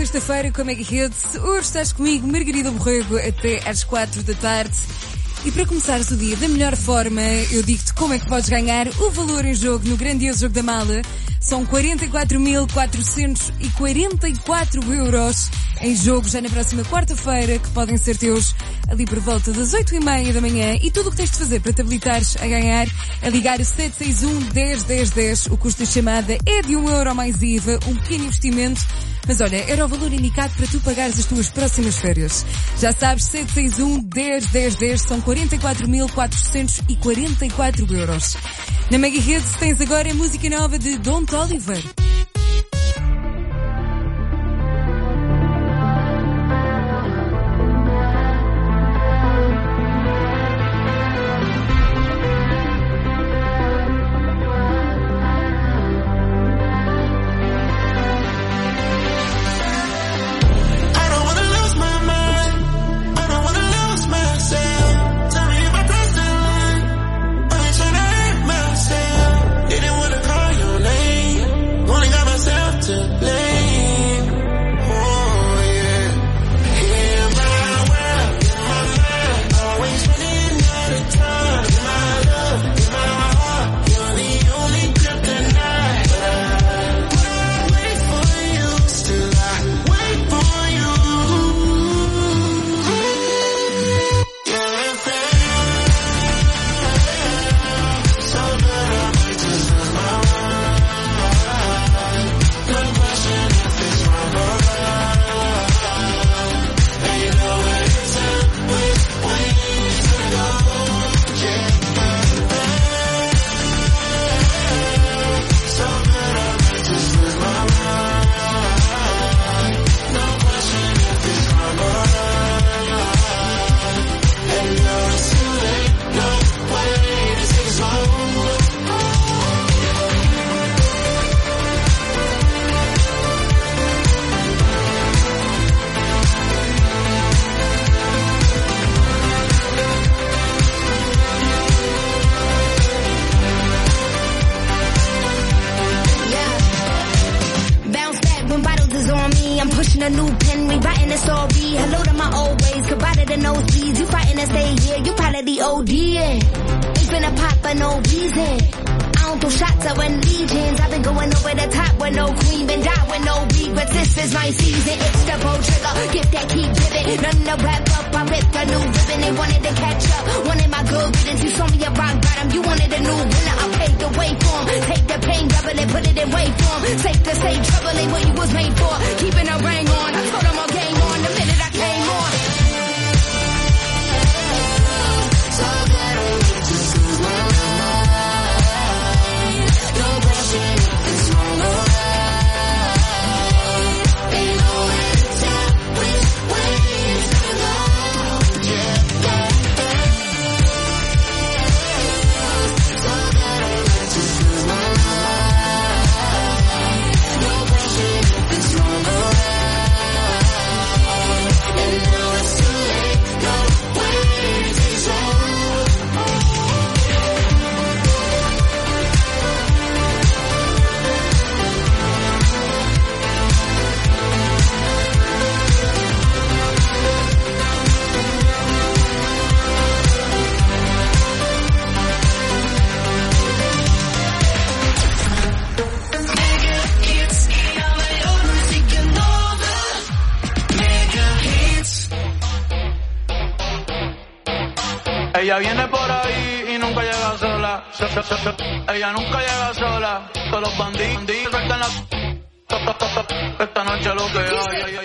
sexta-feira com a Mega Hits. Hoje estás comigo, Margarida Borrego, até às 4 da tarde. E para começares o dia da melhor forma, eu digo-te como é que podes ganhar o valor em jogo no grandioso Jogo da Mala. São 44.444 euros em jogo já na próxima quarta-feira, que podem ser teus ali por volta das 8h30 da manhã. E tudo o que tens de fazer para te habilitares a ganhar é ligar o 761-10-10-10. O custo da chamada é de €1 mais IVA, um pequeno investimento. Mas olha, era o valor indicado para tu pagares as tuas próximas férias. Já sabes, 761-10-10-10 são 44.444 euros. Na Mega Hits tens agora a música nova de Don Oliver. A new pen, rewriting a story. Hello to my old ways, goodbye to the nosebleeds. You fighting to stay here, you probably the OD, yeah. Ain't finna pop for no reason. I don't throw shots, I win legions. I've been going over the top with no queen, been die with no regrets. This is my season, it's the pro trigger. Get that keep giving, none to wrap up. I ripped a new ribbon, they wanted to catch up. Wanted my good riddance, you saw me a rock bottom. You wanted a new winner, I paid the way for 'em. Take the pain, double it, put it in wait for 'em. Safe to say, trouble ain't what you was made for. Keeping a ring on, I told 'em all game on the minute I came on. So that I need to lose my mind. No question if it's wrong or right. Ain't no answer which way it's gonna go. Yeah, yeah. So that I need to lose my mind. No question if it's wrong or right. And now it's too late. No way to take so. Ella viene por ahí y nunca llega sola. Ella nunca llega sola. Todos los bandidos sueltan la. Esta noche lo que hay.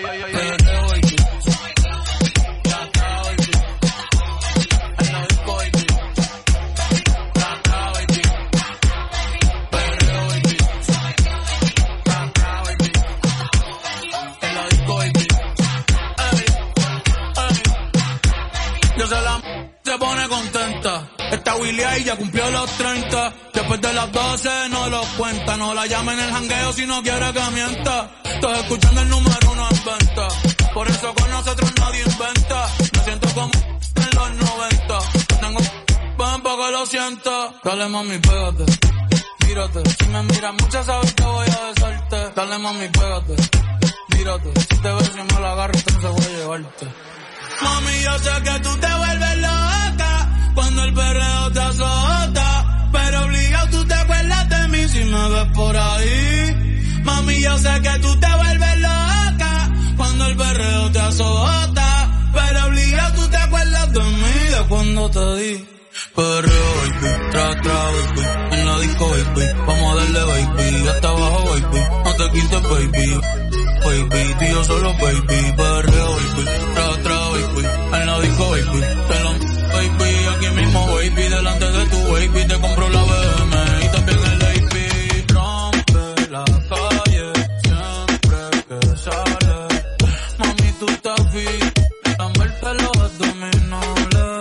Se pone contenta. Esta Willy ahí ya cumplió los 30. Después de las 12 no los cuenta. No la llama en el jangueo si no quiere que mienta. Estoy escuchando el número 1 en venta. Por eso con nosotros nadie inventa. Me siento como en los 90. Tengo un poco lo siento. Dale mami, pégate. Mírate. Si me miras mucho sabes que voy a besarte. Dale mami, pégate. tírate. Si te ves y me la agarro, entonces voy a llevarte. Mami, yo sé que tú te vuelves loca cuando el perreo te azota, pero obligado tú te acuerdas de mí si me ves por ahí. Mami, yo sé que tú te vuelves loca cuando el perreo te azota, pero obligado tú te acuerdas de mí, de cuando te di. Perreo, baby, tra, baby, en la disco, baby, vamos a darle, baby, hasta abajo, baby, no te quites, baby, baby, tú y yo solo, baby, perreo, baby, tra, baby, en la disco, baby, te lo, baby, aquí mismo, baby, delante de tu baby, te compro la BM y también el AP, rompe la calle, siempre que sale, mami, tú estás fit, lamberte los abdominales.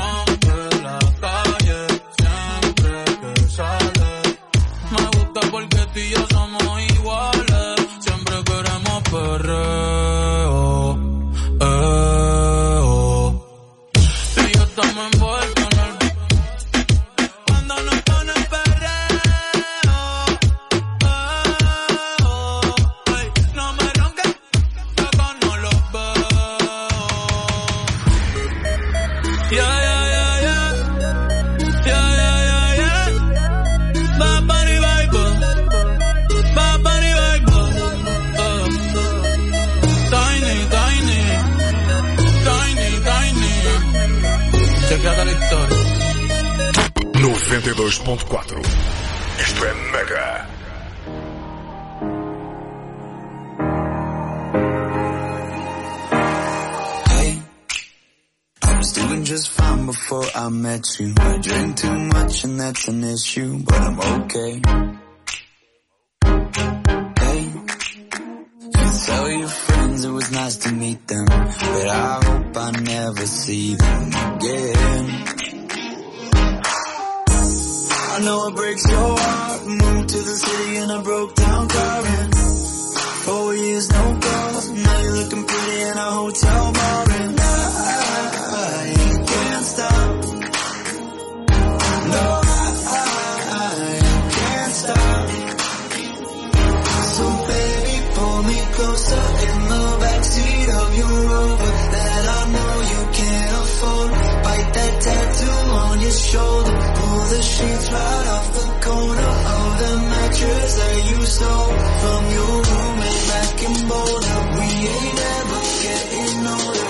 Porque tú y yo somos iguales, siempre queremos perreo, tú y yo estamos envueltos en el... Cuando nos ponen perreo, hey, no me ronques, que acá no los veo. Yeah, yeah, yeah, yeah, yeah, yeah, yeah, yeah. Bad Bunny vibe. Chequeada la historia. 92.4. Isto é Mega. Hey, I was doing just fine before I met you. I drink too much and that's an issue, but I'm okay. Tell your friends it was nice to meet them, but I hope I never see them again. I know it breaks your heart. Moved to the city in a broke down car and 4 years no calls. Now you're looking pretty in a hotel bar and I can't stop. No, I can't stop. So baby, pull me closer in the backseat of your Rover that I know you can't afford. Bite that tattoo on your shoulder. Pull the sheets right off the corner of the mattress that you stole from your roommate back in Boulder. We ain't ever getting older.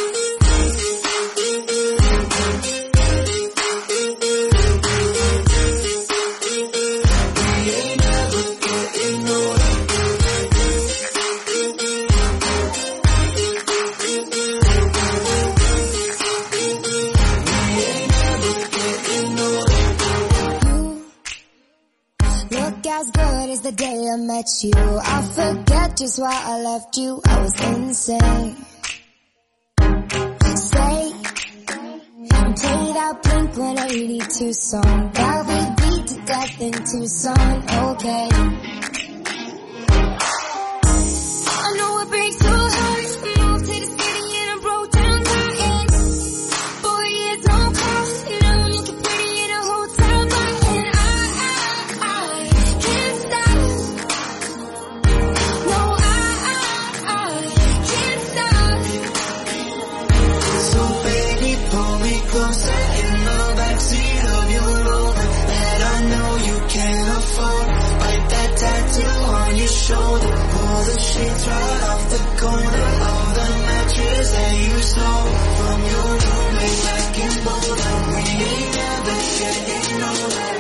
The day I met you, I forget just why I left you. I was insane. Stay and play that Blink-182 song that we beat to death in Tucson. Okay. I know it breaks your heart. Moved to the city in a broke down car and 4 years no call. Now I'm looking pretty in a hotel bar and I can't stop. No, I can't stop. So baby, pull me closer in the backseat of your Rover that I know you can't afford. Bite that tattoo on your shoulder. Pull the sheets right off the corner of the mattress that you stole from your roommate back in Boulder. We ain't never getting older.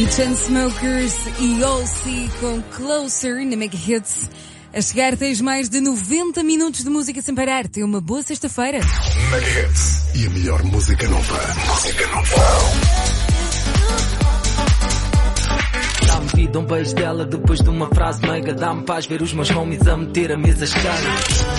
Chainsmokers e Halsey com Closer na Mega Hits. A chegar tens mais de 90 minutos de música sem parar. Tem uma boa sexta-feira. Mega Hits e a melhor música nova. Música nova. Dá-me vida um beijo dela depois de uma frase mega. Dá-me paz ver os meus homies a meter a mesa cheia.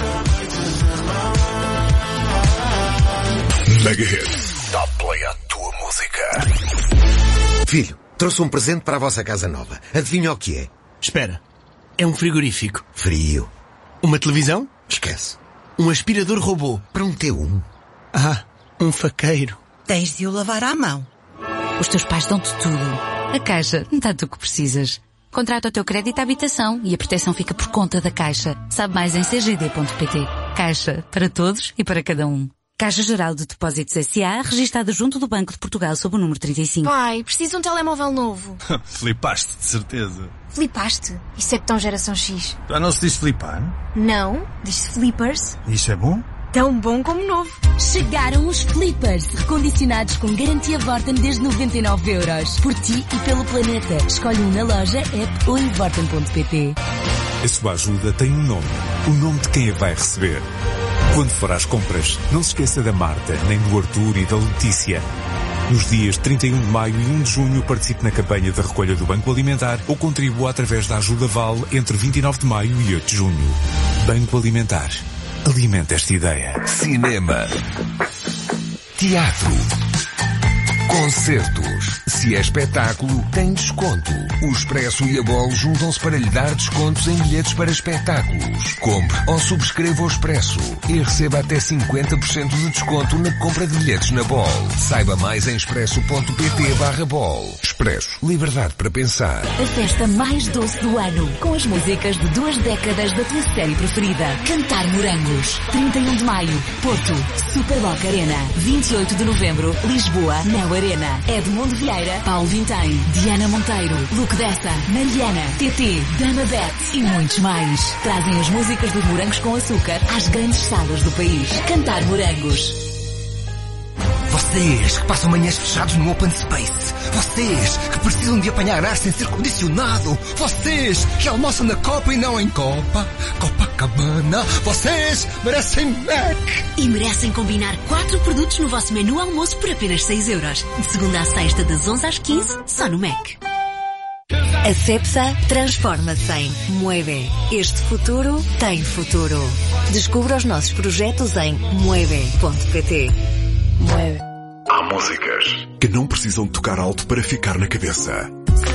Mega Hits. Dá play à tua música. Filho, trouxe um presente para a vossa casa nova. Adivinha o que é? Espera. É um frigorífico. Frio. Uma televisão? Esquece. Um aspirador robô. Para um T1. Ah, um faqueiro. Tens de o lavar à mão. Os teus pais dão-te tudo. A Caixa dá-te o que precisas. Contrata o teu crédito à habitação e a proteção fica por conta da Caixa. Sabe mais em cgd.pt. Caixa, para todos e para cada um. Caixa Geral de Depósitos S.A., registada junto do Banco de Portugal sob o número 35. Pai, preciso de um telemóvel novo. Flipaste, de certeza. Flipaste? Isso é que tão geração X. Já não se diz flipar? Não, diz-se flippers. Isso é bom? Tão bom como novo. Chegaram os flippers, recondicionados com garantia Vorten desde 99€. Por ti e pelo planeta. Escolhe um na loja, app ou em vorten.pt. A sua ajuda tem um nome. O nome de quem a vai receber. Quando for às compras, não se esqueça da Marta, nem do Arthur e da Letícia. Nos dias 31 de maio e 1 de junho participe na campanha de recolha do Banco Alimentar ou contribua através da Ajuda Val entre 29 de maio e 8 de junho. Banco Alimentar. Alimenta esta ideia. Cinema. Teatro. Concertos. Se é espetáculo, tem desconto. O Expresso e a Bol juntam-se para lhe dar descontos em bilhetes para espetáculos. Compre ou subscreva o Expresso e receba até 50% de desconto na compra de bilhetes na Bol. Saiba mais em expresso.pt/Bol. Expresso. Liberdade para pensar. A festa mais doce do ano, com as músicas de 2 décadas da tua série preferida. Cantar Morangos. 31 de maio, Porto, Superboc Arena. 28 de novembro, Lisboa, Neo Arena. Edmundo Vieira, Paulo Vintém, Diana Monteiro, Luke Dessa, Mariana, TT, Dama Bet e muitos mais. Trazem as músicas dos Morangos com Açúcar às grandes salas do país. Cantar Morangos. Vocês que passam manhãs fechados no Open Space. Vocês que precisam de apanhar ar sem ser condicionado. Vocês que almoçam na Copa e não em Copa. Copacabana. Vocês merecem Mac. E merecem combinar 4 produtos no vosso menu almoço por apenas 6€. De segunda à sexta, das 11 às 15, só no Mac. A Cepsa transforma-se em Mueve. Este futuro tem futuro. Descubra os nossos projetos em mueve.pt. Mueve. Há músicas que não precisam tocar alto para ficar na cabeça.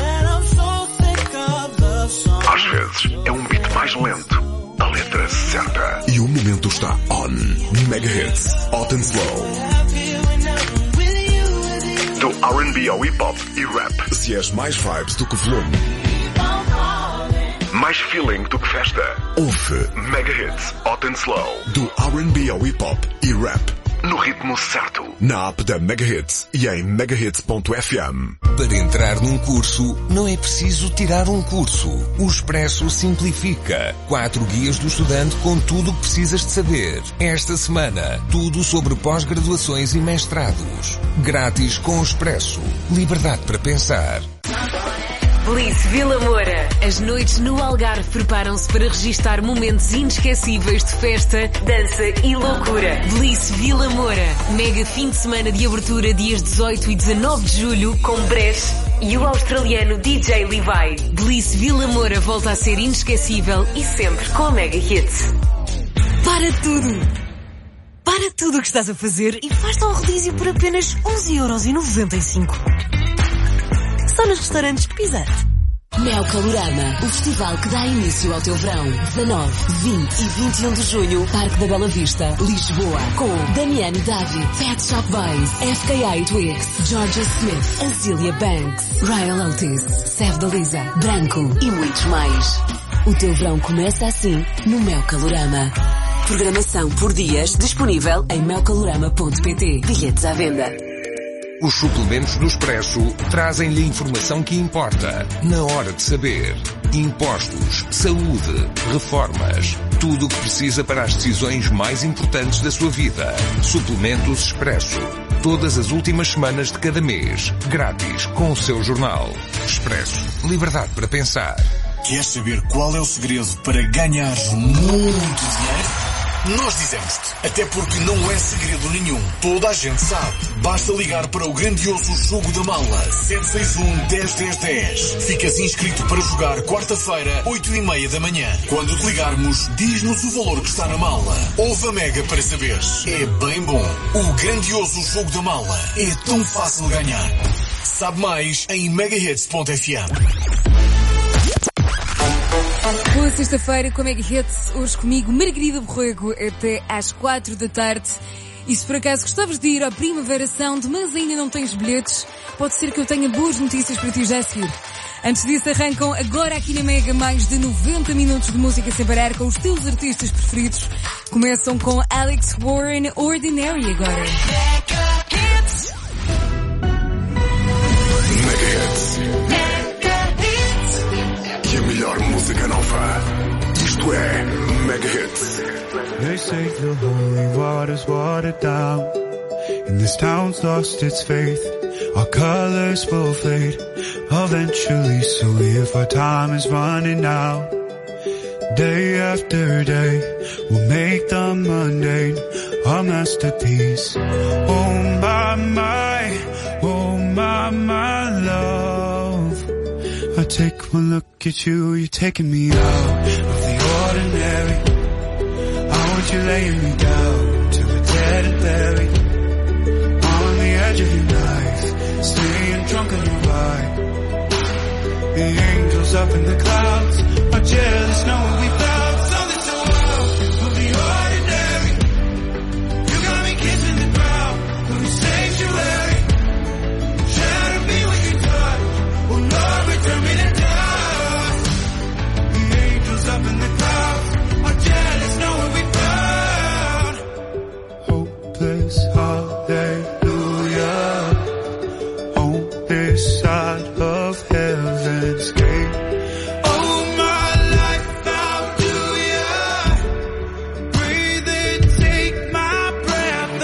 Às vezes é um beat mais lento, a letra certa. E o momento está on. Mega Hits, Hot and Slow. Do R&B ao hip hop e rap. Se és mais vibes do que volume, mais feeling do que festa, ouve Mega Hits, Hot and Slow. Do R&B ao hip hop e rap. No ritmo certo. Na app da Mega Hits e em megahits.fm. Para entrar num curso, não é preciso tirar um curso. O Expresso simplifica. 4 guias do estudante com tudo o que precisas de saber. Esta semana, tudo sobre pós-graduações e mestrados. Grátis com o Expresso. Liberdade para pensar. Bliss Vila Moura. As noites no Algarve preparam-se para registar momentos inesquecíveis de festa, dança e loucura. Bliss Vila Moura. Mega fim de semana de abertura dias 18 e 19 de julho com Bresh e o australiano DJ Levi. Bliss Vila Moura volta a ser inesquecível e sempre com a Mega Hits. Para tudo! Para tudo o que estás a fazer e faz-te um rodízio por apenas 11,95€. Só nos restaurantes Pizza. Mel Calorama, o festival que dá início ao teu verão. 19, 20 e 21 de junho, Parque da Bela Vista, Lisboa. Com Damiano David, Pet Shop Boys, FKA Twigs, Georgia Smith, Azealia Banks, Ryan Otis, Seth Dalisa, Branco e muitos mais. O teu verão começa assim no Mel Calorama. Programação por dias disponível em melcalorama.pt. Bilhetes à venda. Os suplementos do Expresso trazem-lhe a informação que importa, na hora de saber. Impostos, saúde, reformas, tudo o que precisa para as decisões mais importantes da sua vida. Suplementos Expresso. todas as últimas semanas de cada mês, grátis com o seu jornal. Expresso. Liberdade para pensar. Queres saber qual é o segredo para ganhar muito dinheiro? Nós dizemos-te, até porque não é segredo nenhum. Toda a gente sabe. Basta ligar para o grandioso Jogo da Mala 761-10-10-10. Ficas inscrito para jogar quarta-feira, 8h30 da manhã. Quando te ligarmos, diz-nos o valor que está na mala. Ouve a Mega para saberes. É bem bom. O grandioso Jogo da Mala é tão fácil de ganhar. Sabe mais em megahits.fm. Boa sexta-feira com a Mega Hits, hoje comigo Margarida Borrego até às 4 da tarde. E se por acaso gostavas de ir à Primavera Sound, mas ainda não tens bilhetes, pode ser que eu tenha boas notícias para ti já a seguir. Antes disso arrancam agora aqui na Mega mais de 90 minutos de música sem parar com os teus artistas preferidos. Começam com Alex Warren, Ordinary agora. Mega Hits. E a melhor música nova. Isto é Mega Hits. They say the holy water's watered down, and this town's lost its faith. Our colors will fade eventually, so if our time is running out, day after day, we'll make the mundane our masterpiece. Oh my love, I take one look at you, you're taking me out of the ordinary. I want you laying me down to a dead and buried, on the edge of your knife, staying drunk on your ride. The angels up in the clouds are jealous knowing we found something so wild of the ordinary. You got me kissing the ground of the sanctuary. Shadow me when you touch, oh Lord, return me to dust. The angels up in the clouds are jealous knowing we found hopeless hallelujah on this side of heaven's gate. Oh my life, how do ya breathe and take my breath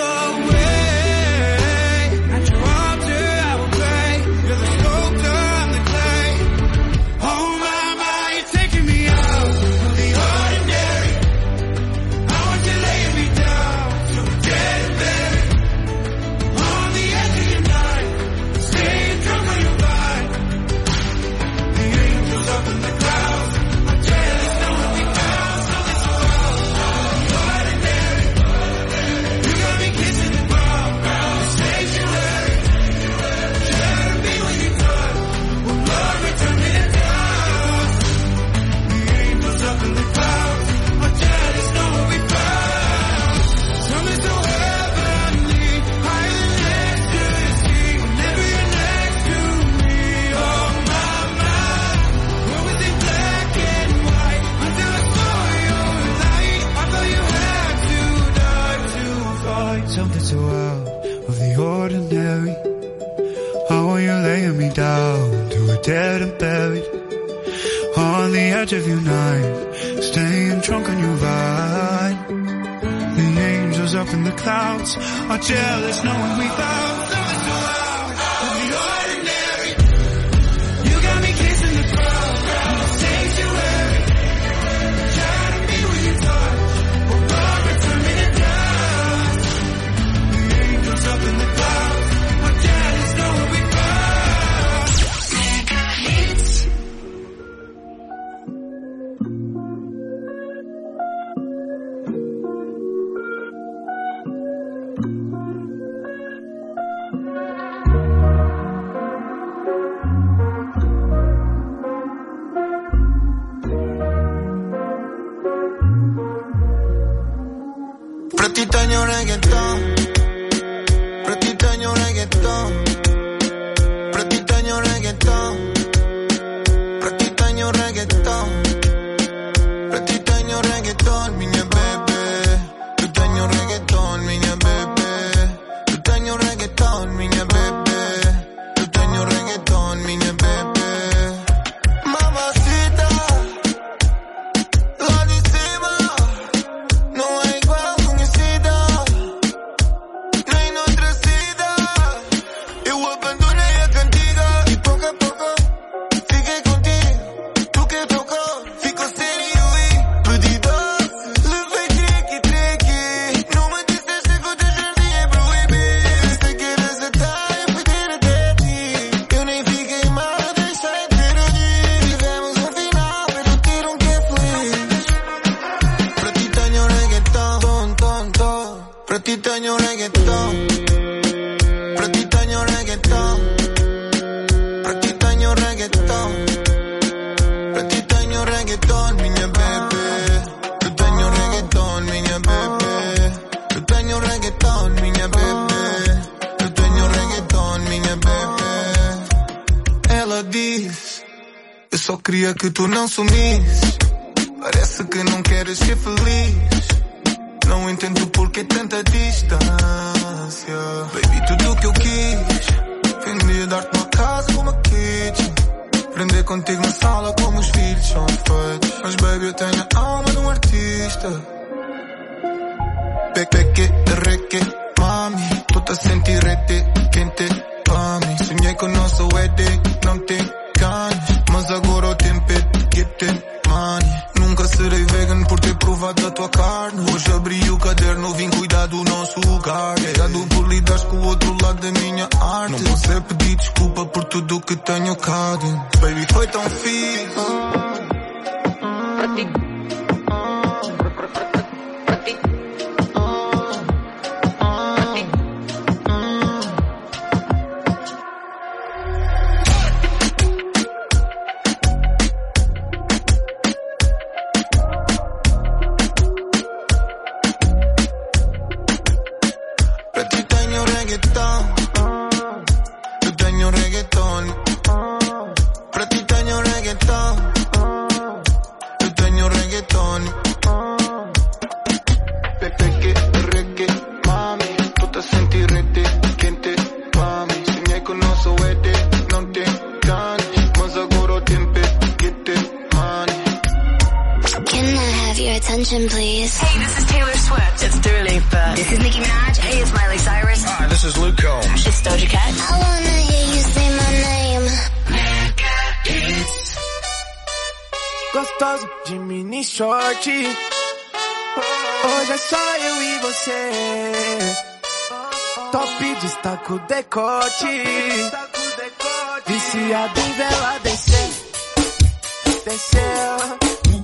away? At your altar I will pray. You're the sculptor, I'm the clay. Oh my, you're taking me out of the ordinary. I want you laying me down to a dead and buried, on the edge of your night, staying drunk on your ride. The angels up in the clouds are jealous knowing we found something so wild of the ordinary. You got me kissing the ground, the sanctuary. Shadow me when you touch, oh Lord, return me to dust. The angels up in the clouds are jealous knowing we found something so heavenly, higher than ecstasy. Whenever you're next to me, oh my, what was in black and white until I saw your light? I thought you had to die to find something so out of the ordinary. I want you laying me down to a dead and buried, on the edge of your night, staying drunk on your ride. The angels up in the clouds are jealous knowing we found something so out of the ordinary. You got me kissing the ground, the sanctuary. Shadow me when you touch, oh Lord, return me to dust. The angels up in the clouds are jealous knowing we found Mega Hits. só queria que tu não sumisses. Parece que não queres ser feliz. Não entendo porque tanta distância. Baby, tudo o que eu quis foi um dia dar-te uma casa como a kitchen. Aprender contigo na sala como os filhos são feitos. Mas baby, eu tenho a alma de um artista. Peque, reque, mami. Tô-te a sentir rete, quente, mami. Sonhei com o nosso wedding, não te ganhas. Mas agora o tempo é get it, money. Nunca serei vegan por ter provado a tua carne. Hoje abri o caderno, vim cuidar do nosso lugar. Errado por lidares com o outro lado da minha arte. Não posso é pedir desculpa por tudo que tenho cá dentro. Baby, foi tão fixe. Please. Hey, this is Taylor Swift. It's Dua Lipa. This is Nicki Minaj. Hey, it's Miley Cyrus. Hi, this is Luke Combs. It's Doja Cat. I wanna hear you say my name. Gostoso de mini short. Hoje é só eu e você. Top destaca o decote. Viciado em vela descer. Desceu.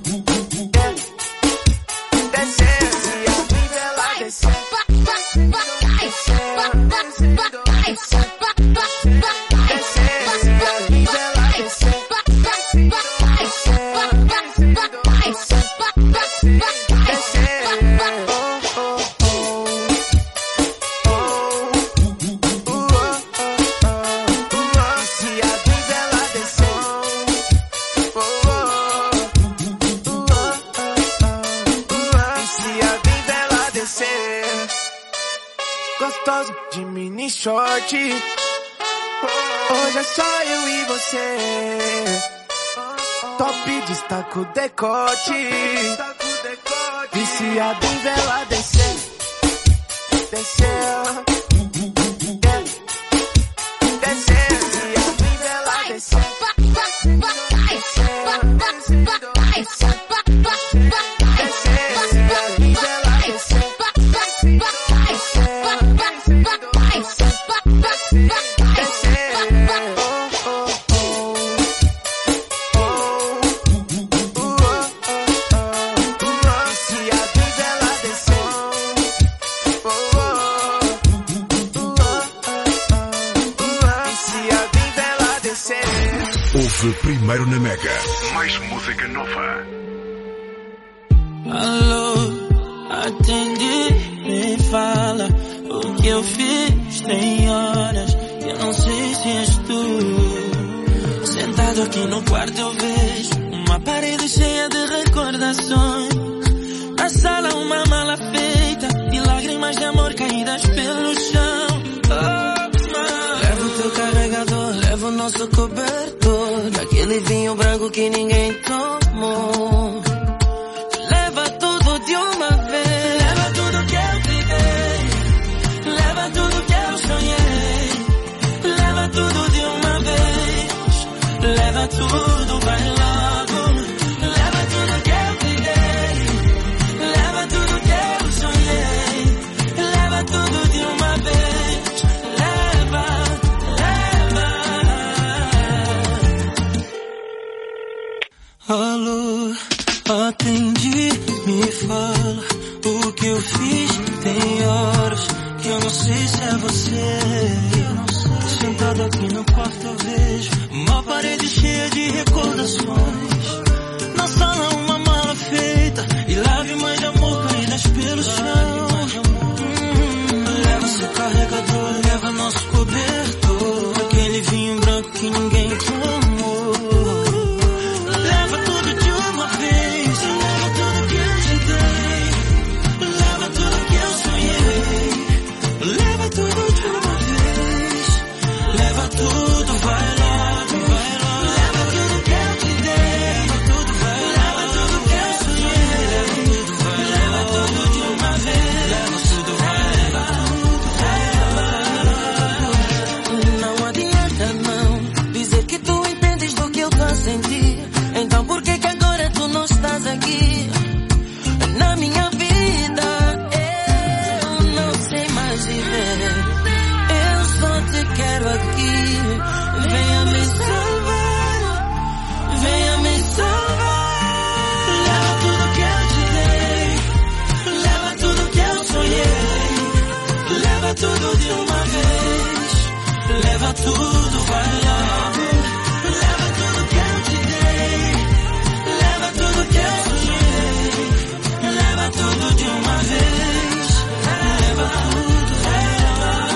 Gostoso de mini short. Hoje é só eu e você. Top destaca o decote. Viciado em vela descer. Desceu. Desceu. Viciado em vela descer. Ouve primeiro na Mega. Mais música nova. Alô, atendi, me fala o que eu fiz. Tem horas que eu não sei se és tu. Sentado aqui no quarto eu vejo uma parede cheia de recordações. Na sala uma mala feita e lágrimas de amor caídas pelo chão. Leva o teu carregador, leva o nosso cobertor, daquele vinho branco que ninguém tomou. Leva tudo de uma vez. Leva tudo que eu te dei. Leva tudo que eu sonhei. Leva tudo de uma vez. Leva tudo, vai logo. Leva tudo que eu te dei. Leva tudo que eu sonhei. Leva tudo de uma vez. Leva, leva. Alô, atendi, me fala o que eu fiz. Tem horas que eu não sei se é você. Sentado aqui no quarto eu vejo uma parede cheia de recordações. Na sala uma mala feita e lágrimas de amor caídas pelo chão. Leva seu carregador, leva nosso cobertor, aquele vinho branco que ninguém tomou. sem ti. Então por que agora tu não estás aqui? Na minha vida eu não sei mais viver. Eu só te quero aqui. Venha me salvar, venha me salvar. Leva tudo que eu te dei, leva tudo que eu sonhei. Leva tudo de uma vez, leva tudo, vai logo. Leva tudo que eu te dei, leva tudo que eu sonhei. Leva tudo de uma vez, leva tudo, vai logo.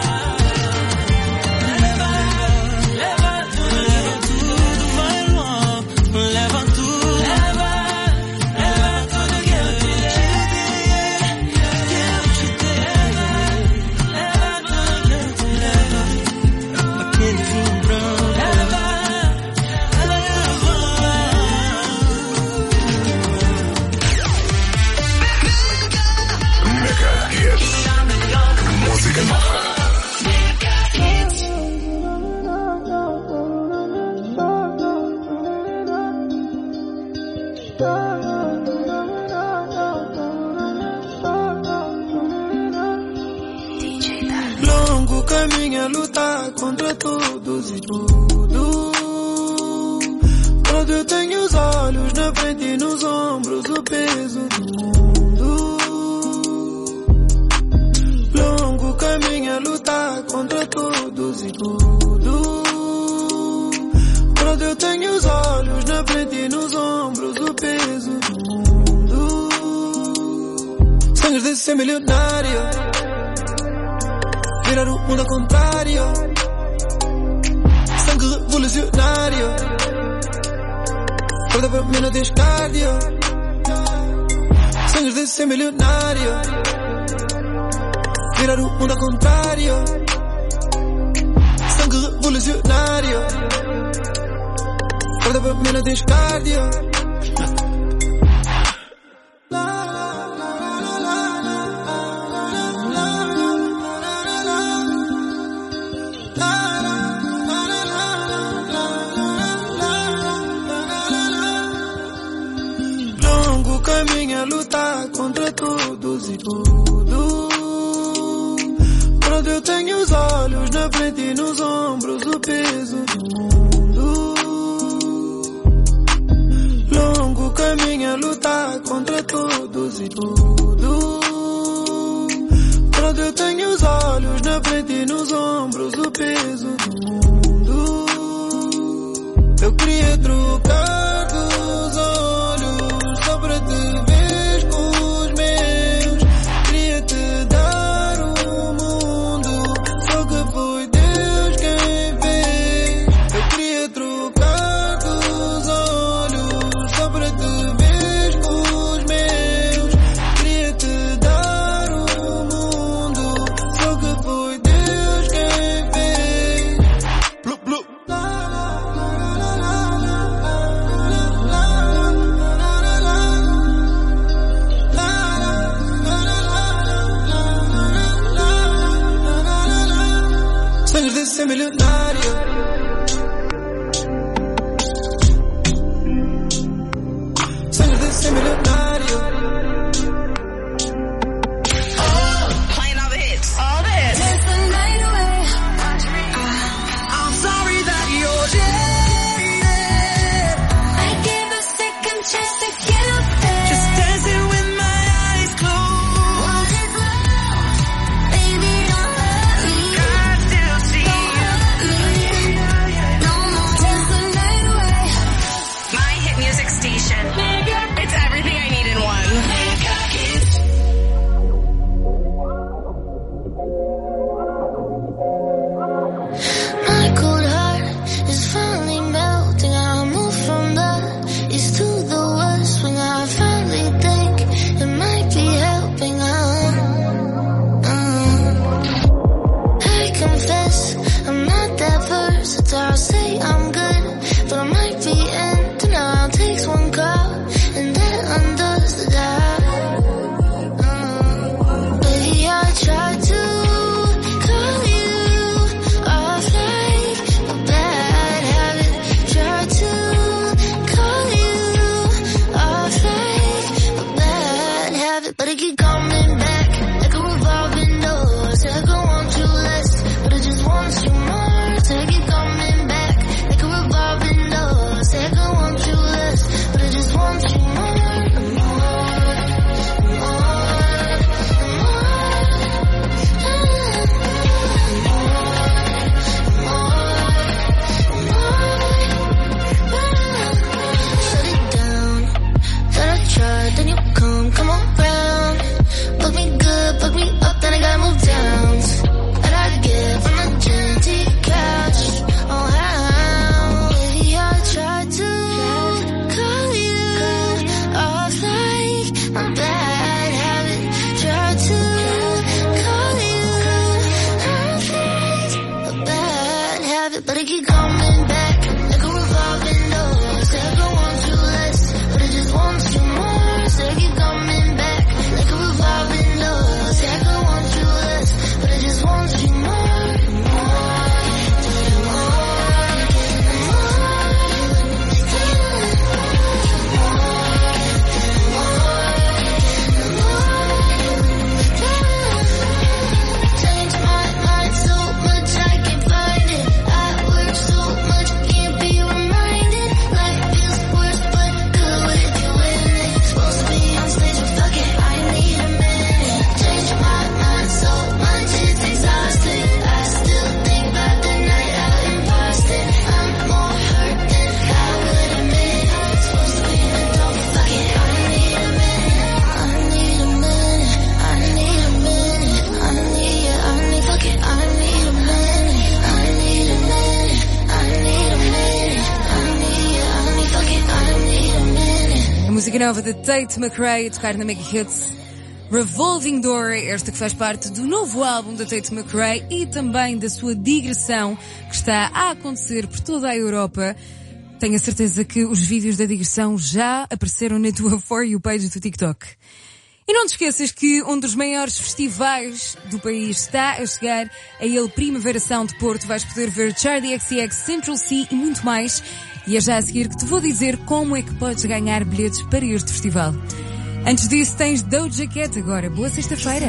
Leva tudo, vai logo. Leva tudo, leva tudo que eu te dei, que eu te dei. Leva tudo que eu te dei, aquele vinho branco. Mega Hits. Música nova. Longo caminho a lutar contra todos e tudo. Quando eu tenho os olhos na frente e nos ombros, o peso do mundo. Longo caminho a lutar contra todos e tudo. Quando eu tenho os olhos na frente e nos ombros, o peso do mundo. Sonhos de ser milionário, virar o mundo ao contrário. Sangue revolucionário, corda para mim não tens cardio. Sonhos de ser milionário, virar o mundo ao contrário. Sangue revolucionário, corda para mim não tens cardio. Longo caminho a lutar contra todos e tudo. Quando eu tenho os olhos na frente e nos ombros, o peso do mundo. Longo caminho a lutar contra todos e tudo. Quando eu tenho os olhos na frente e nos ombros, o peso do mundo. Eu queria trocar dos olhos só para te ver com os meus. Queria te dar o mundo, só que foi Deus quem fez. Eu queria trocar dos olhos só para te ver com os meus. Queria te dar o mundo, só que foi Deus quem fez. Blu, blu. música nova da Tate McRae a tocar na Mega Hits. Revolving Door, esta que faz parte do novo álbum da Tate McRae e também da sua digressão que está a acontecer por toda a Europa. Tenho a certeza que os vídeos da digressão já apareceram na tua For You page do TikTok. E não te esqueças que um dos maiores festivais do país está a chegar a ele, Primavera Sound de Porto. Vais poder ver Charlie XCX, Central C e muito mais. E é já a seguir que te vou dizer como é que podes ganhar bilhetes para este festival. Antes disso tens Doja Cat agora. Boa sexta-feira.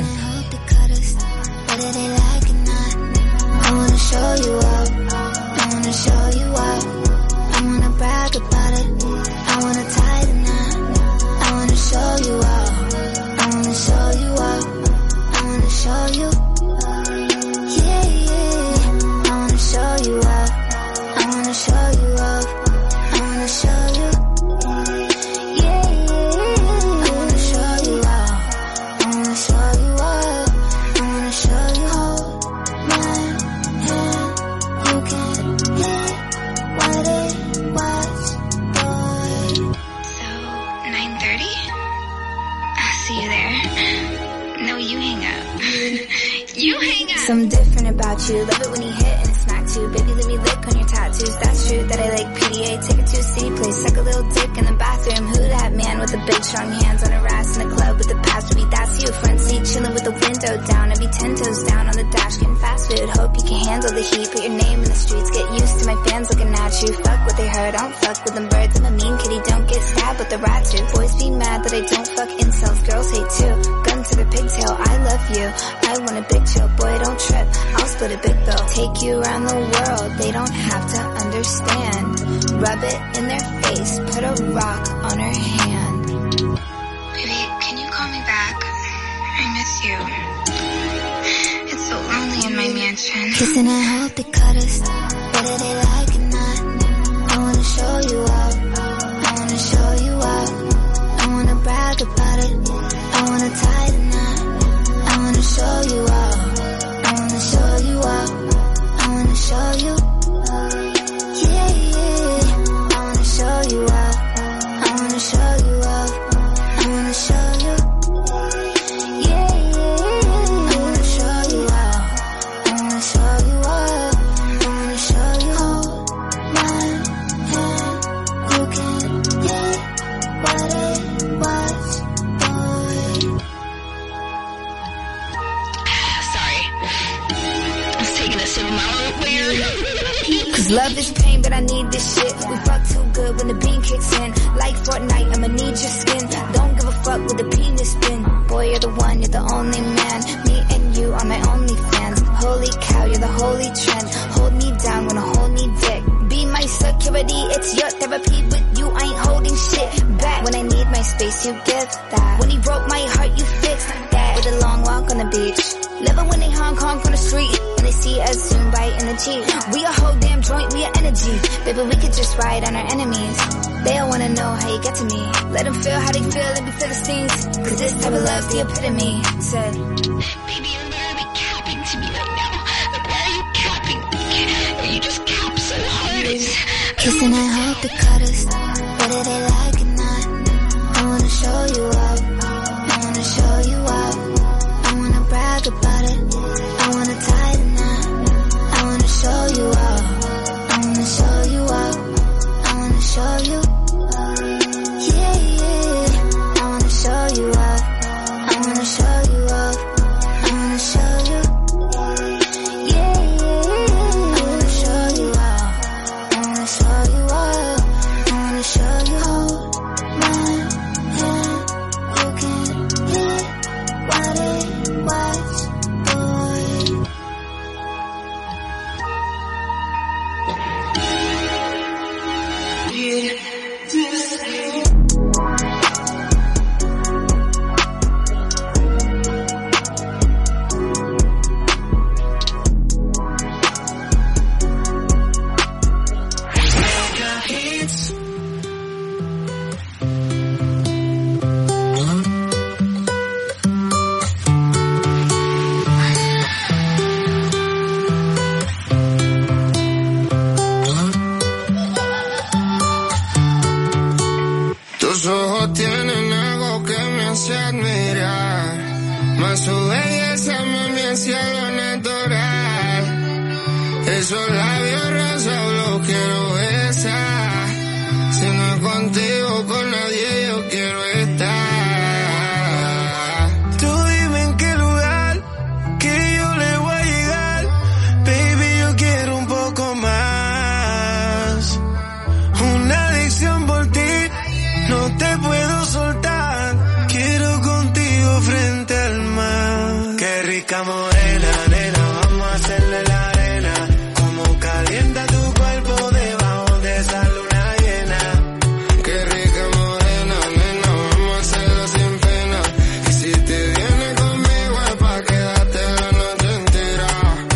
Show you up, I wanna show you. Yeah, yeah, I wanna show you up, I wanna show you up, I wanna show you. Yeah, yeah, I wanna show you up, I wanna show you up, I wanna show you. Hold my hand, you can hear what it was, boy. So, 9:30? I'll see you there. No, you hang up. You hang up. Something different about you. Love it when you hit and it's not too. Baby, let me lick on your tattoos. That's true that I like PDA. Take it to a city place. Suck a little dick in the bathroom. Who that man with the big strong hands on her ass in the club with the past maybe that's you. Front seat chilling with the window down. I'd be 10 toes down on the dash getting fast food. Hope you can handle the heat. Put your name in the streets. Get used to my fans looking at you. Fuck what they heard. I don't fuck with them birds. I'm a mean kitty. Don't get stabbed with the rat too. Boys be mad that I don't fuck incels. Girls hate too. Gun to the pigtail. I love you. I want a big chill. Boy, don't trip. I'll split a big bill. Take you around the world. They don't have to understand. Rub it in their face. Put a rock on her hand. Baby, can you call me back? I miss you. It's so lonely in my mansion. Kissing and hope they cut us. Whether they like it or not. I wanna show you up. I wanna show you up. I wanna brag about it. I wanna tie the knot. I wanna show you up. I wanna show you up. I wanna show you. Yeah, yeah. I wanna show you up. I wanna show you up. I wanna show you. Yeah, yeah. I wanna show you up. I wanna show you up. I wanna show you. Hold my hand. You can hear what it was, boy. Sorry. I was taking a sip of my own beer. Cause love is pain, but I need this shit. We fuck too good when the beam kicks in. Like Fortnite, I'ma need your skin. Don't give a fuck with the penis spin. Boy, you're the one, you're the only man. Me and you are my only fans. Holy cow, you're the holy trend. Hold me down when I hold me dick. Be my security, it's your therapy. With you, I ain't holding shit back. When I need my space, you give that. When he broke my heart, you fixed that. With a long walk on the beach. Living when they Hong Kong from the street. When they see us soon bite in the Jeep. We a whole damn joint, we a energy. Baby, we could just ride on our enemies. They all wanna know how you get to me. Let them feel how they feel and be Philistines. Cause this type of love's the epitome. Said, Baby, you're literally capping to me right now. Like, why are you capping? You just cap so hard. kissing and hope they cut us. Whether they like it or not. I wanna show you up. I wanna show you up. I wanna brag about it. I wanna tie the knot. I wanna show you up. I wanna show you up. I wanna show you. Yeah, yeah. I wanna show you up. I wanna show you up. I wanna show you. Yeah, yeah. I wanna show you up. I wanna show you up. I wanna show you. Hold my hand. You can hear what it was, boy. Yeah, this is tus ojos tienen Toma su belleza, mami, hacia lo natural. Esos labios rosas los quiero besar. Si no es contigo, con nadie yo quiero estar. Tú dime en qué lugar que yo le voy a llegar. Baby, yo quiero un poco más. Una adicción por ti, no te puedo soltar. Quiero contigo frente al mar. Qué rica morena, nena, vamos a hacerle la arena. Como calienta tu cuerpo debajo de esa luna llena. Qué rica morena, nena, vamos a hacerlo sin pena. Y si te vienes conmigo es pa' quedarte la noche entera.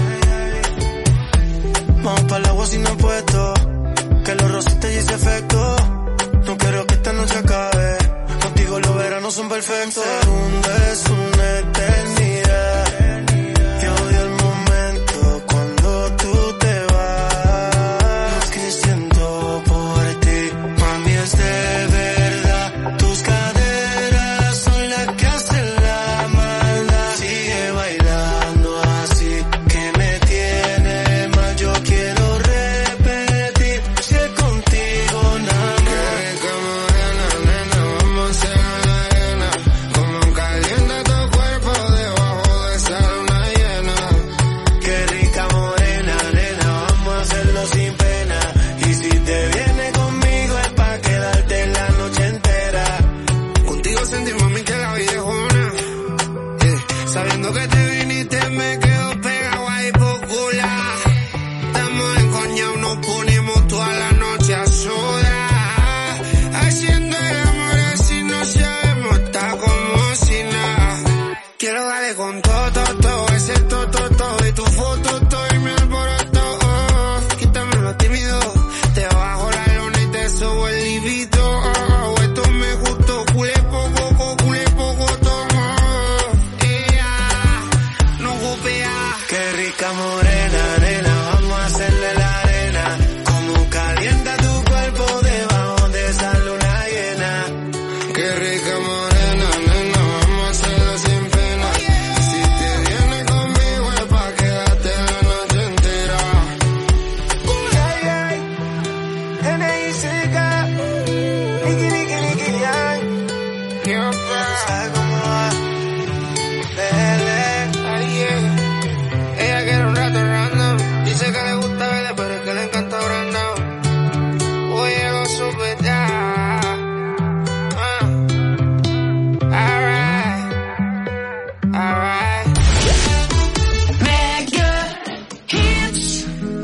Vamos para el agua sin apuesto, que los rosas te hice efecto. No quiero que esta noche acabe, contigo los veranos son perfectos. Segundo es una eternidad. Yo odio el momento cuando tú te vas. Lo que siento por ti, mami, es de verdad. Tus caderas son las que hacen la maldad. Sigue bailando así, que me tiene mal. Yo quiero repetir, si es contigo nada más. Qué rica morena, nena, vamos a hacer la arena. Como calienta tu cuerpo debajo de esa luna llena. Qué rica morena, nena, vamos a hacerlo sin pena. Y si te vienes conmigo es pa' quedarte la noche entera. Contigo sentí, mami, que la vida es una. Sabiendo que te viniste me quedo pegado ahí por cular. Estamos encoñados, nos ponemos toda la noche a sudar. Haciendo el amor así no sabemos, está como si nada. Quiero darle con todo, ese todo, y tu foto, todo y mi alboroto. Quítame lo tímido, te bajo la lona y te subo el libido. Esto me gustó, culé poco, toma. No golpea. Qué rica morena, nena, vamos a hacerle la arena. Como calienta tu cuerpo debajo de esa luna llena. Qué rica morena, nena, vamos a hacerlo sin pena. Y si te vienes conmigo es pa' quedarte la noche entera. ¿Sabes cómo va? Ella quiere un rato random. Dice que le gusta verle, pero es que le encanta brandao. Oye, lo supe ya. Alright. Mega hits.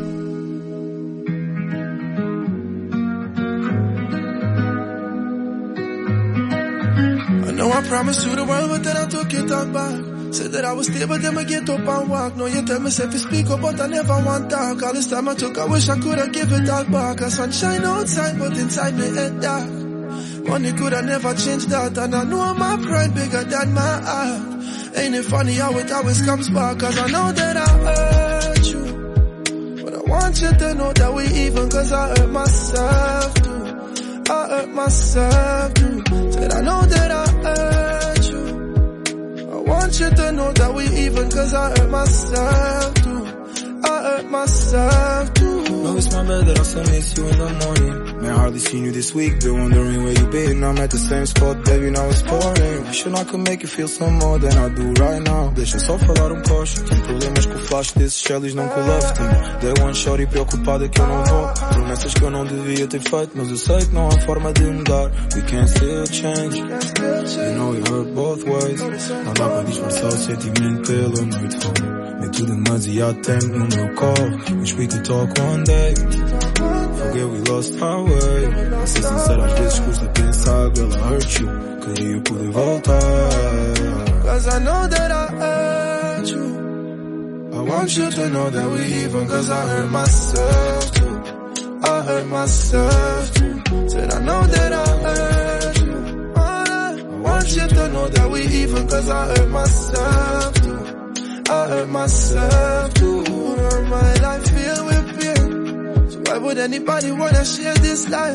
I know I promised you the world, but then I took your talk back. Said that I would stay, but then I get up and walk. No, you tell me if you speak up, but I never want talk. All this time I took, I wish I coulda give it all back. A sunshine outside, but inside me head dark. Money coulda never changed that, and I know my pride bigger than my heart. Ain't it funny how it always comes back? Cause I know that I hurt you, but I want you to know that we even. Cause I hurt myself too. I hurt myself too. Said I know that I hurt you. I want you to know that we even. Cause I hurt myself too. I hurt myself too. No, it's my bad that I still miss you in the morning. Man, I hardly seen you this week. Been wondering where you been. I'm at the same spot, baby, now it's pouring. Wish I could make you feel some more than I do right now. Deixa só falar posto. Tem problemas com o flash desses shellies, não com o love team. Day one shorty preocupada que eu não vou. Promessas que eu não devia ter feito, mas eu sei que não há forma de mudar. We can still change. You know it hurt both ways. Não dá pra disfarçar o sentimento pela noite fora. Meto demasiado tempo no meu colo. Wish we could talk one day. Forget we lost our way. Pra ser sincero, às vezes custa pensar, girl, I hurt you. Queria poder voltar. Cause I know that I hurt you. I want you to know that we even. Cause I hurt myself too. I hurt myself too. Said I know that I hurt you. I want you to know that we even. Cause I hurt myself too. I hurt myself too. My life filled with pain. So why would anybody wanna share this life? Could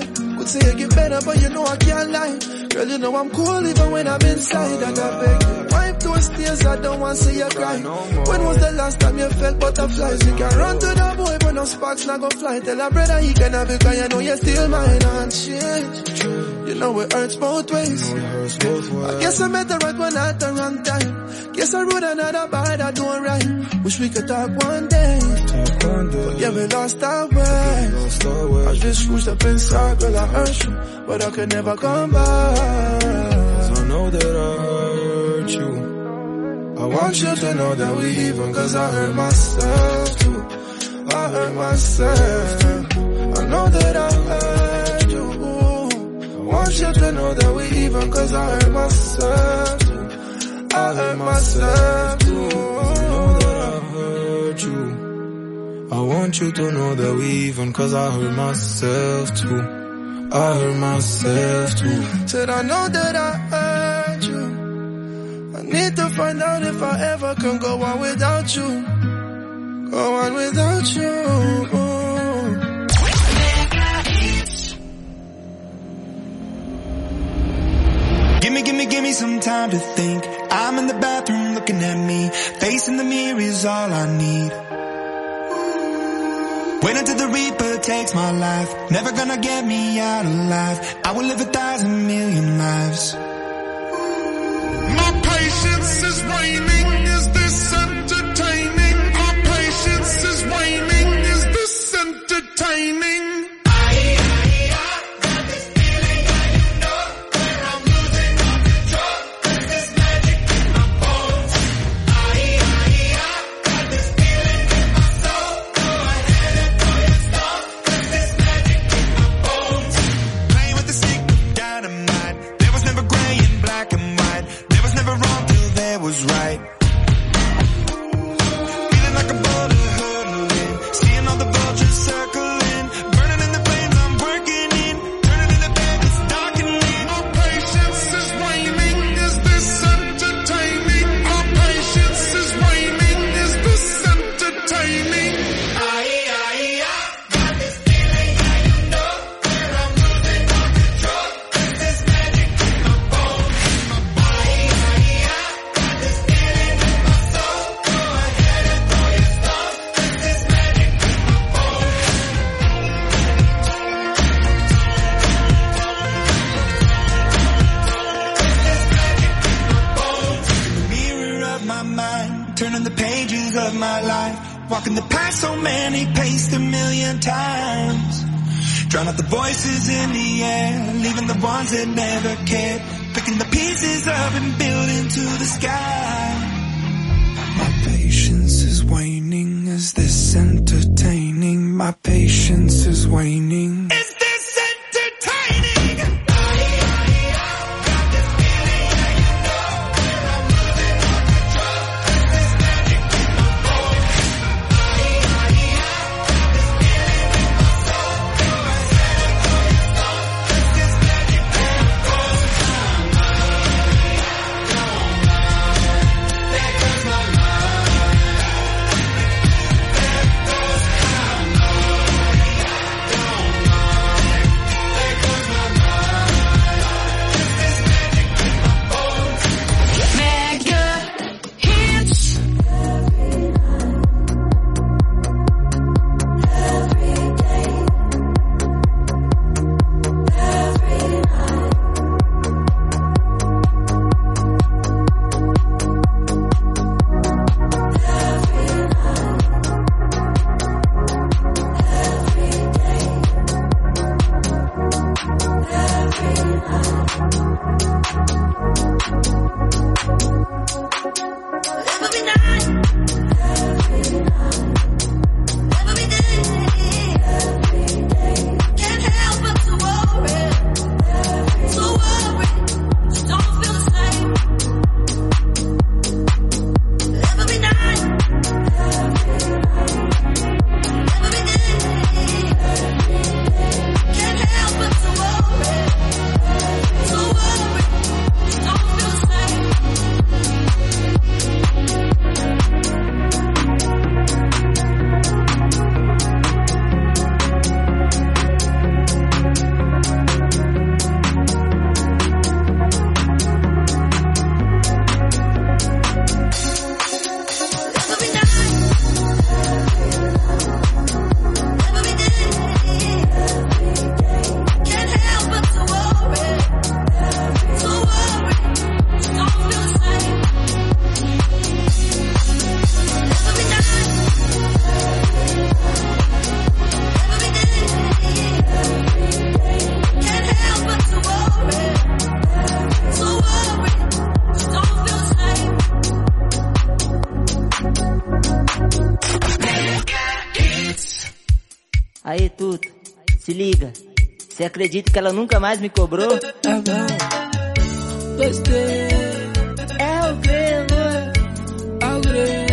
say you get better, but you know I can't lie. Girl, you know I'm cool even when I'm inside. And I beg you, wipe those tears, I don't want to see you cry. When was the last time you felt butterflies? You can run to the boy, but no sparks not go fly. Tell a brother he can have it, cause you know you're still mine. And shit, you know it hurts both ways. I guess I met the right one at the wrong time. Guess I wrote another bar that don't rhyme. Wish we could talk one day, but yeah, we lost our way. I just screwed up inside, girl, I hurt you, but I could never come back. I know that I hurt you. I want you to know that we even, cause I hurt myself too. I hurt myself too. I know that I hurt you. I want you to know that we even, cause I hurt myself too. I hurt myself too. I know that I hurt you. I want you to know that we even, cause I hurt myself too. I hurt myself too. Said I know that I hurt you. I need to find out if I ever can go on without you. Go on without you. Give me some time to think. I'm in the bathroom looking at me. Facing the mirror is all I need. Wait until the Reaper takes my life. Never gonna get me out alive. I will live 1,000 million lives. My patience is waning. Is this entertaining? My patience is waning. Is this entertaining? Was right. Feeling like a boulder hurtling, seeing all the vultures circling, burning in the flames I'm working in, turning in the bed it's darkening. My patience is waning. Is this entertaining? My patience is waning. Is this entertaining? Got this feeling, yeah, you know where I'm losing all control. Is this magic in my bones, in my body? Turning the pages of my life, walking the path so many paced 1,000,000 times. Drown out the voices in the air, leaving the ones that never cared. Picking the pieces up and building to the sky. My patience is waning. Is this entertaining? My patience is waning. Is this entertaining? puta, se liga. Você acredita que ela nunca mais me cobrou? É bom, gostei. É o grelo, é o grelo.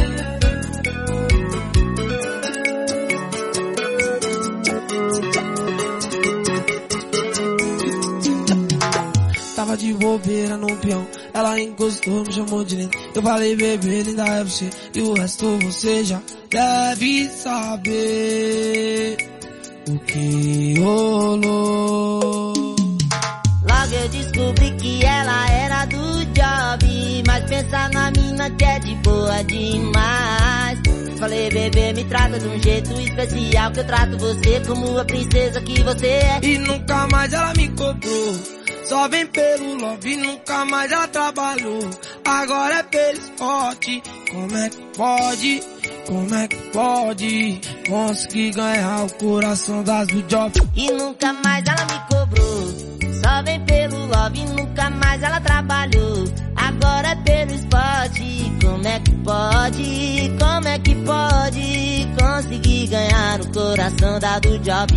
Tava de bobeira no peão, ela encostou, me chamou de lindo. Eu falei, bebê, linda é você, e o resto você já deve saber o que rolou. Logo eu descobri que ela era do job, mas pensa na mina que é de boa demais. Falei, bebê, me trata de um jeito especial, que eu trato você como a princesa que você é. E nunca mais ela me cobrou, só vem pelo love, nunca mais ela trabalhou. Agora é pelo esporte, como é que pode? Como é que pode conseguir ganhar o coração das do job? E nunca mais ela me cobrou, só vem pelo love, nunca mais ela trabalhou. Agora é pelo esporte, como é que pode? Como é que pode conseguir ganhar o coração da do job?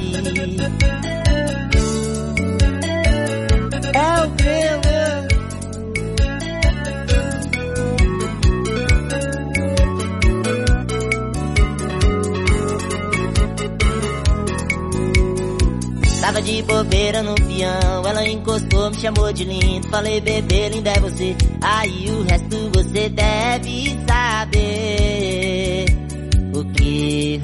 É o grelo. Tava de bobeira no peão, ela encostou, me chamou de lindo. Falei, bebê, linda é você, aí o resto você deve saber o que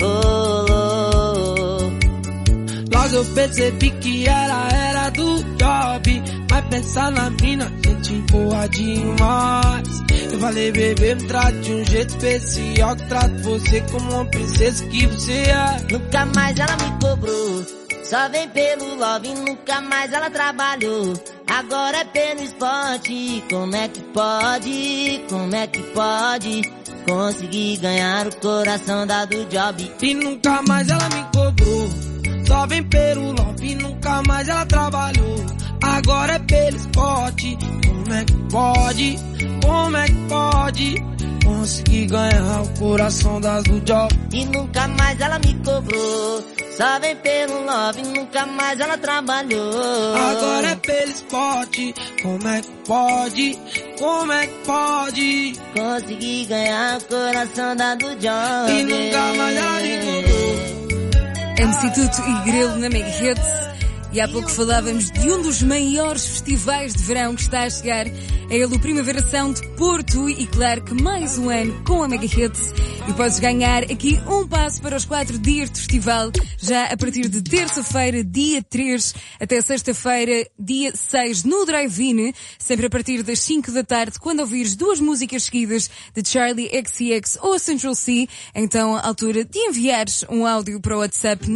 rolou. Logo eu percebi que ela era do job, mas pensar na mina, gente boa demais. Eu falei, bebê, me trate de um jeito especial, que trato você como uma princesa que você é. Nunca mais ela me cobrou, só vem pelo love, nunca mais ela trabalhou. Agora é pelo esporte, como é que pode? Como é que pode conseguir ganhar o coração da do job? E nunca mais ela me cobrou, só vem pelo love, nunca mais ela trabalhou. Agora é pelo esporte, como é que pode? Como é que pode conseguir ganhar o coração das do job? E nunca mais ela me cobrou, só vem pelo love, nunca mais ela trabalhou. Agora é pelo esporte, como é que pode? Como é que pode conseguir ganhar o coração da do job? E nunca mais ela me cobrou. MC Tuto e Grelo na Mega Hits. E há pouco falávamos de um dos maiores festivais de verão que está a chegar. É ele o Primavera Sound de Porto e claro que mais um ano com a Mega Hits. E podes ganhar aqui um passo para os 4 dias de festival, já a partir de terça-feira, dia 3, até sexta-feira, dia 6, no Drive-In, sempre a partir das 5 da tarde, quando ouvires 2 músicas seguidas de Charlie XCX ou Central C, então à altura de enviares um áudio para o WhatsApp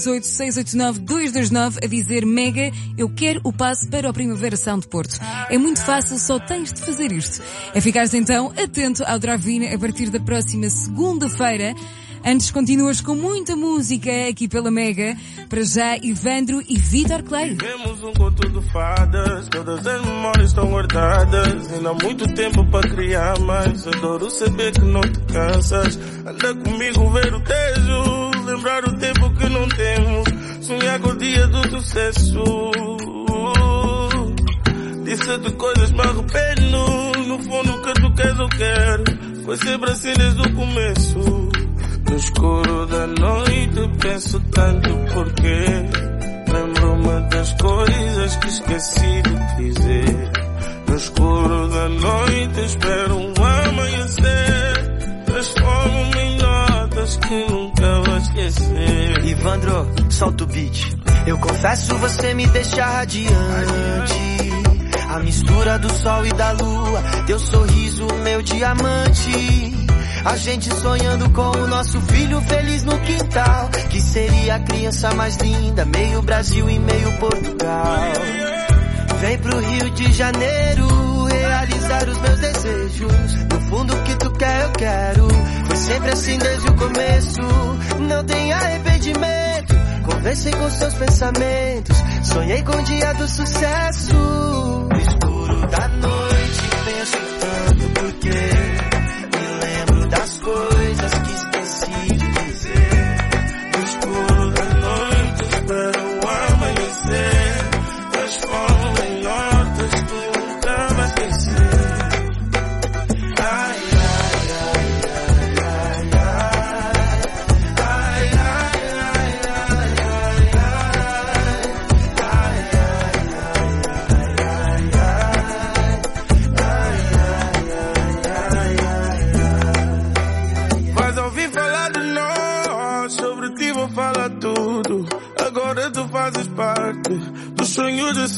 968-689-229 a dizer Mega, eu quero o passo para o Primavera Sound de Porto. É muito fácil, só tens de fazer isto. É ficares então atento ao Drive-In a partir da próxima segunda-feira. Antes continuas com muita música aqui pela Mega. Para já, Ivandro e Vitor Clay. Vivemos um conto de fadas, todas as memórias estão guardadas. Ainda há muito tempo para criar, mas adoro saber que não te cansas. Anda comigo ver o tejo, lembrar o tempo que não temos, sonhar com o dia do sucesso. Disse-te coisas, me arrependo. No fundo o que tu queres eu quero. Foi sempre assim desde o começo. No escuro da noite penso tanto porquê. Lembro-me das coisas que esqueci de dizer. No escuro da noite espero um amanhecer. Transformo-me em notas que nunca vou esquecer. Ivandro, solta o beat. Eu confesso, você me deixa radiante. A mistura do sol e da lua, teu sorriso, meu diamante. A gente sonhando com o nosso filho feliz no quintal, que seria a criança mais linda, meio Brasil e meio Portugal. Vem pro Rio de Janeiro realizar os meus desejos. No fundo o que tu quer eu quero. Foi sempre assim desde o começo. Não tem arrependimento. Conversei com seus pensamentos. Sonhei com o dia do sucesso. No escuro da noite penso tanto porque me lembro das coisas que esqueci de dizer. No escuro da noite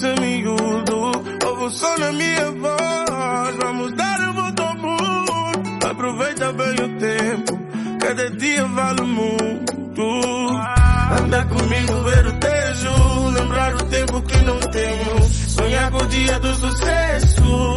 ainda miúdo. Ouve o som na minha voz, vamos dar a volta ao mundo. Aproveita bem o tempo, cada dia vale muito. Anda comigo, ver o tejo, lembrar o tempo que não temos, sonhar com o dia do sucesso.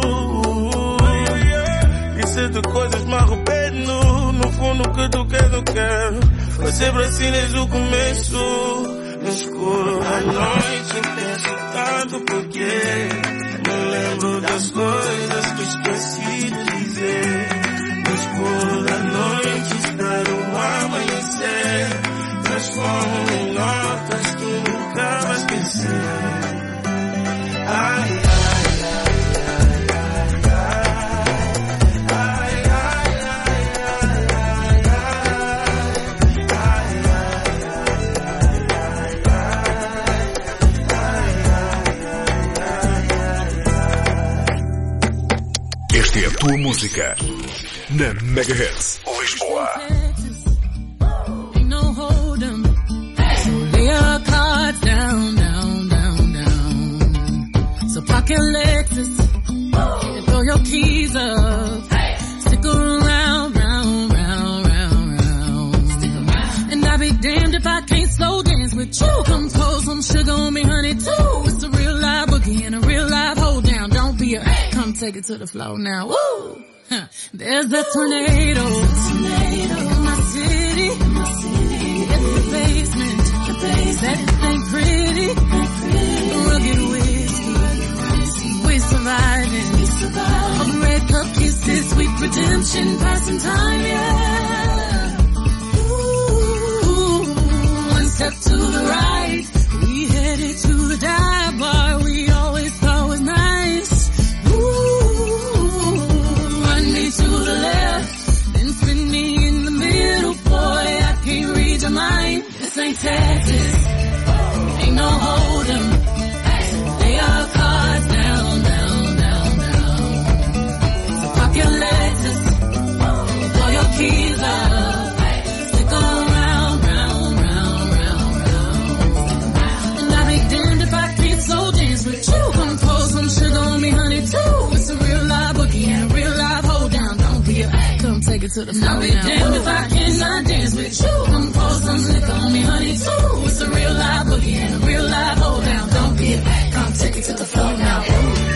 E se de coisas me arrependo, no fundo o que tu queres eu quero. Foi sempre assim desde o começo. No escuro da noite eu penso tanto porque me lembro das coisas que esqueci de dizer. No escuro da noite espero o amanhecer, transformo em notas que nunca vai esquecer. Ai, Esta é a tua música na Megahits Lisboa. No hold 'em. So lay your cards down, down, down, down. So park your Lexus and throw your keys up. Stick around, round, round, round, round. And I'll be damned if I can't slow dance with you. Come pour some sugar on me, honey, too. It's a real live boogie and a real live hold down. Don't be a come take it to the floor now. Woo! Huh. There's a tornado in my city. It's the basement. That ain't pretty. Rugged whiskey. We surviving. All the red cup kisses, sweet redemption, passing time, yeah. Ooh, one step to the right. We headed to the dive bar we always thought was nice. To the left, then spin me in the middle, boy, I can't read your mind. This ain't Texas, ain't no hold 'em. Lay our cards down, down, down, down. So pop your Lexus, throw your keys up, stick around, round, round, round, round. And I'll be damned if I can't slow dance with you. Come pour some sugar on me, honey, too. It's a real live boogie and a real live hold down. Come take it to the floor. I'll be damned if I cannot dance with you. Come pour some liquor on me, honey, too. It's a real live boogie and a real live hold down. Don't be a come take it to the floor now. Ooh.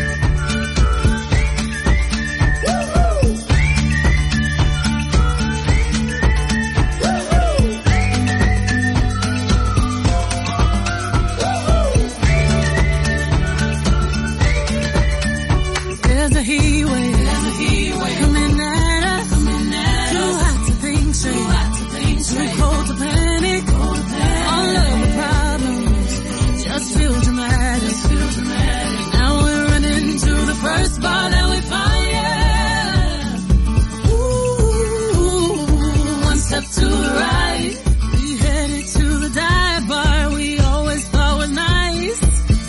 There's a heat wave. Coming at us. Too hot to think straight. Too cold to panic. All of the problems just feel dramatic. Now we're running to the first bar that we find, yeah. Ooh, one step to the right. We headed to the dive bar we always thought was nice.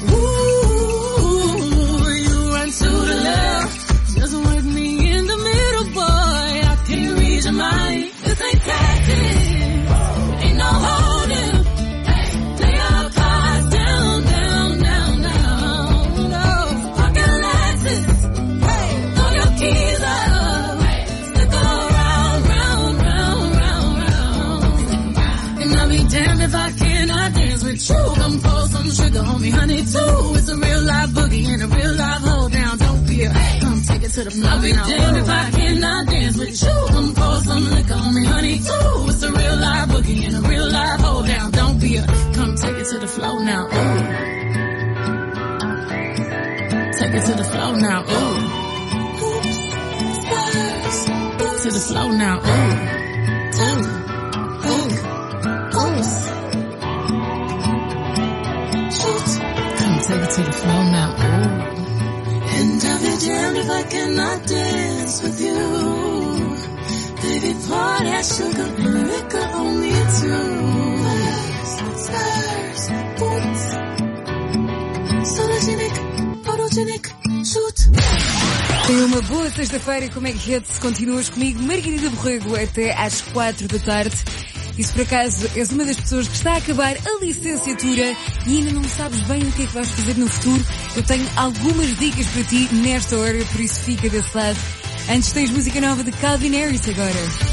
Ooh, you run to the left. Just with me in the middle, boy, I can't read your mind. This ain't Texas, ain't no holding. Lay your cards down, down, down, down. No, pocket Lexus, throw your keys up, stick around, round, round, round, round. And I'll be damned if I cannot dance with you. Come pour some sugar on me, honey, too. It's a real live boogie and a real live hold down. Don't be a come take it to the floor. I'll be damned if I cannot dance with you. Come pour some liquor on me, honey, too. It's a real live boogie and a real live hold down. Don't be a come take it to the floor now. Ooh. Take it to the floor now. Ooh. To the floor now. Ooh. Ooh. Ooh. Ooh. Shoot. Come take it to the floor now. Ooh. And I'll be damned if I cannot dance with you. Baby, pour that sugar and liquor on me too. Stars, boots, sologenic, photogenic, shoot. Tenha uma boa sexta-feira com o Megahits. Continuas comigo, Margarida Borrego, até às 4 da tarde. E se por acaso és uma das pessoas que está a acabar a licenciatura e ainda não sabes bem o que é que vais fazer no futuro, eu tenho algumas dicas para ti nesta hora, por isso fica desse lado. Antes tens música nova de Calvin Harris agora.